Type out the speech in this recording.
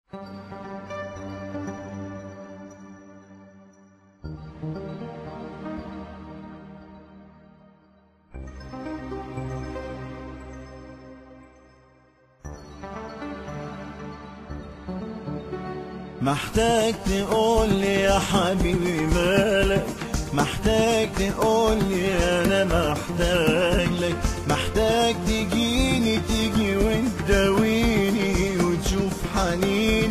محتاج تقولي يا حبيبي مالك، محتاج تقولي انا محتاج لك، محتاج تجيني تيجي وتداويني وتشوف حنيني